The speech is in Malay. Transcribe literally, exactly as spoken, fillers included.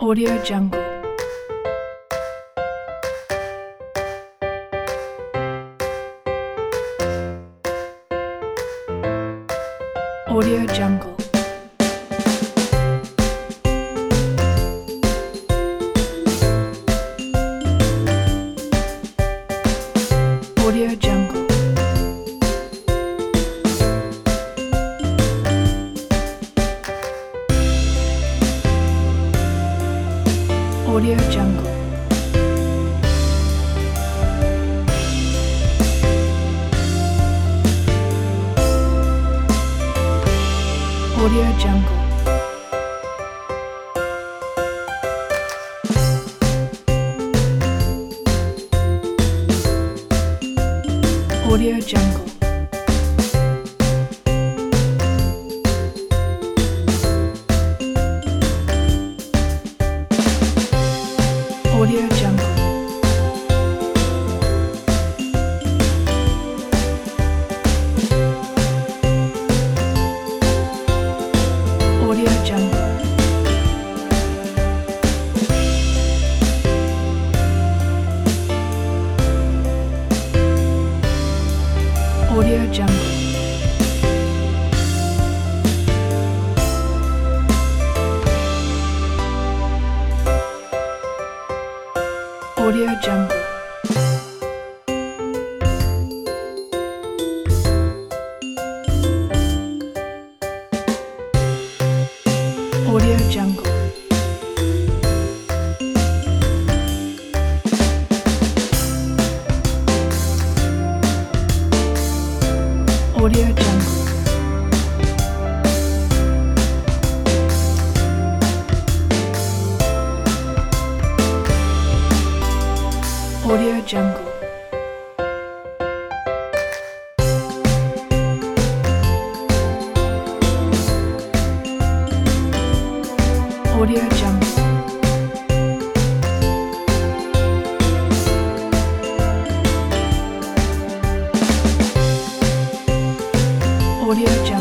Audio Jungle. Audio Jungle. Audio Jungle. Audio Jungle. Audio Jungle. Audio Jungle. Audio Jungle. Audio Jungle. Audio Jungle. Audio Jungle. Audio Jungle. Audio Jungle. Audio Jungle. Audio Jungle. Audio Jungle.